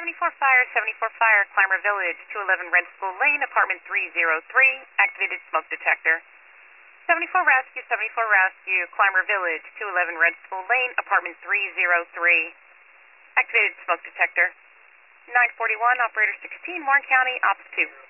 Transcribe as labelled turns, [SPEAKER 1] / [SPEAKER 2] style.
[SPEAKER 1] 74 Fire, Clymer Village, 211 Red School Lane, apartment 303, activated smoke detector. 74 Rescue, Clymer Village, 211 Red School Lane, apartment 303, activated smoke detector. 941, operator 16, Warren County, Ops 2.